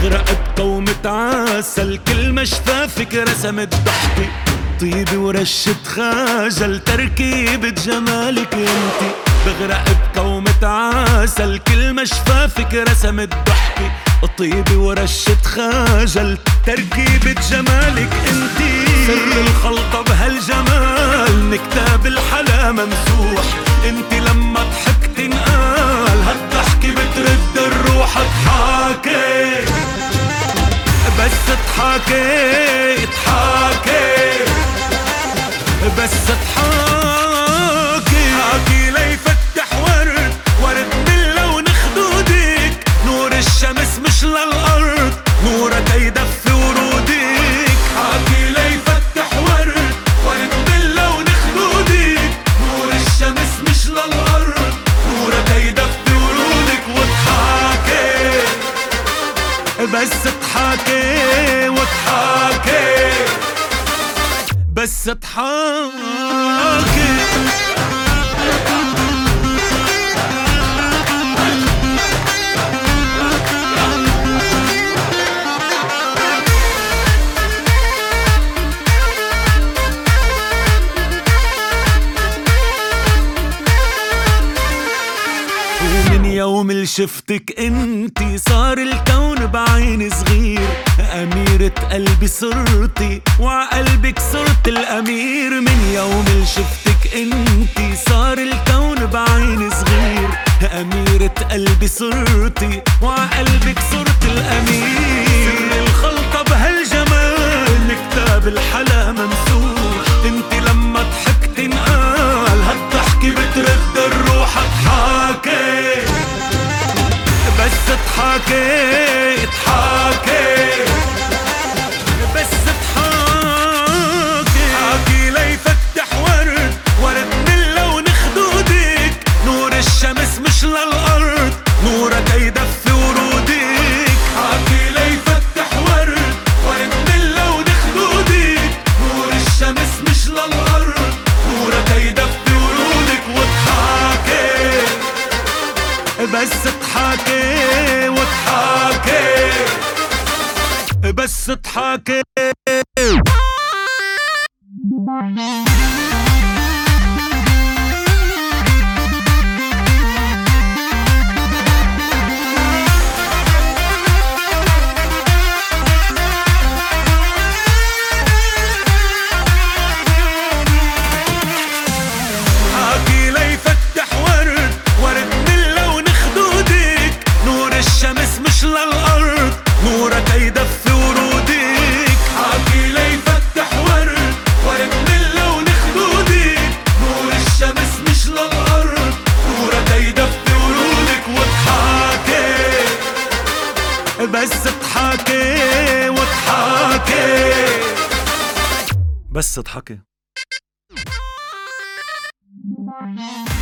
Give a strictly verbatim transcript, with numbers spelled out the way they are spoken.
بغرق بكومة عسل، كل شفافك رسمت ضحكي، طيبة ورشة خجل، تركيبة جمالك انتي. بغرق بكومة عسل، كل شفافك رسمت ضحكي، طيبة ورشة خجل، تركيبة جمالك انتي. سر الخلطة بهالجمال، نكتاب الحلا ممسوح، انتي لما ضحك تنقال، هالضحكة بترد الروح. اضحكي بس اضحكي، اضحكي بس اضحكي، حكي ليفتح ورد، ورد من لون خدودك، نور الشمس مش للأرض، نورك يدفي ورودك. حكي ليفتح ورد، ورد من لون خدودك، نور الشمس مش للأرض، نورك يدفي ورودك. واضحكي بس اضحكي، واضحكي بس اضحكي. ومن يوم اللي شفتك انتي، صار الكون بعين صغير، أميرة قلبي صرتي، وعقلبك صرت الأمير. من يوم اللي شفتك انتي، صار الكون بعين صغير، أميرة قلبي صرتي، وعقلبك صرت الأمير. سر الخلطة بهالجمال، نكتاب الحلا ممسوح، انتي لما ضحك تنقال، هالضحكة بترد الروح. اضحكي بس اضحكي، اضحكي بس اضحكي، حكي ليفتح ورد، ورد من لون خدودك، نور الشمس مش للأرض، نورك يدفي ورودك. حكي ليفتح ورد، ورد من لون خدودك، نور الشمس مش للأرض، نورك يدفي ورودك. واضحكي بس اضحكي، واضحكي بس اضحكي. حكي ليفتح ورد، ورد من لون خدودك، نور الشمس مش للأرض، نورك يدفي ورودك. حكي ليفتح ورد، ورد من لون خدودك، نور الشمس مش للأرض، نورك يدفي ورودك. واضحكي بس اضحكي، واضحكي بس اضحكي.